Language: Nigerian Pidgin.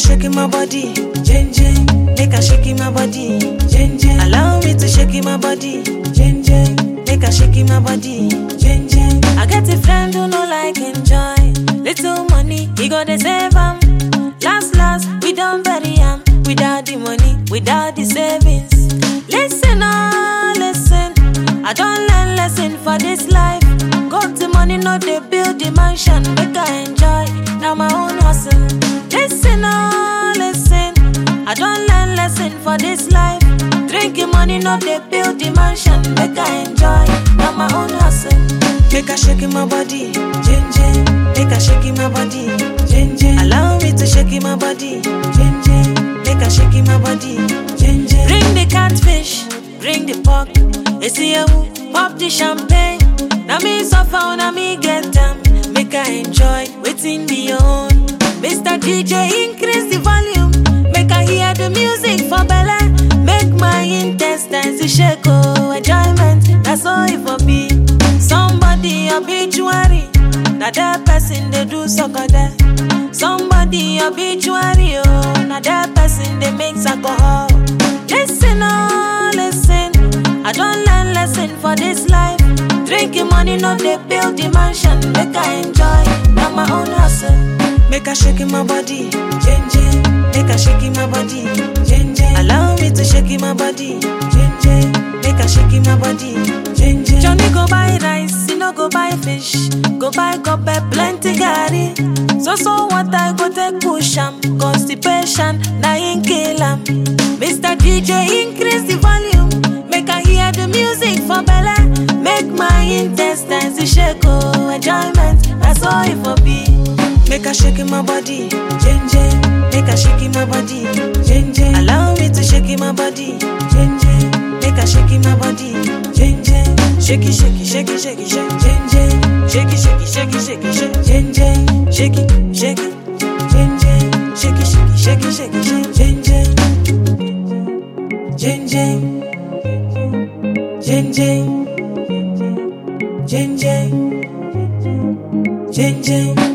shake my body, jen jen. Make a shake my body, jen jen. Allow me to shake my body, jen jen. Make a shake my body, jen jen. I get a friend who no like enjoy. Little money, he got the save 'em. Last, we don't bury 'em. Without the money, without the savings. Listen, oh, listen. I don't learn lesson for this life. Got the money, no they build the mansion. Make I enjoy, now my own hustle. Listen, oh, listen. I don't learn lesson for this life. Drinking money, no they build the mansion. Make I enjoy, now my own hustle. Make a shake my body, jen jen. Make a shake my body, jen jen. Allow me to shake my body, jen jen. Make a shake my body, jen jen. Bring the catfish, bring the pork. It's here, pop the champagne. Now me suffer, now me get them. Make I enjoy, waiting beyond. Mr. DJ, increase the volume. Make I hear the music for Bella. Make my intestines shake, oh, enjoyment. That's all it for me. Somebody obituary. Now that person they do sucker there. Somebody obituary, oh. Now that person they make alcohol. Listen, oh, listen. I don't learn lesson for this life. Drinking money, no they build the mansion. Make I enjoy, now my own hustle. Make I shake my body, jen jen. Make I shake my body, jen jen. Allow me to shake my body, jen jen. Make I shake my body, jen jen. Johnny go buy rice, he no go buy fish. Go buy cup plenty gari. So what I go take push 'em. Constipation, na in kill 'em. Mr. DJ, increase the volume. Make I hear the music for Bella. Make my intestines shake, oh, enjoyment. That's all it for me. Make I shake my body, jen jen. Make I shake my body, jen jen. Allow me to shake my body, jen jen. Make I shake my body, jen jen. Shake it, shake it, shake it, shake it, shake it, jen jen. Shake it, shake it, shake it, shake it, shake it, jen jen. Shake it, shake it, jen jen. Shake it, shake it, shake it, shake it, shake it, jen jen. Jen jen, jen jen, jen jen, jen jen.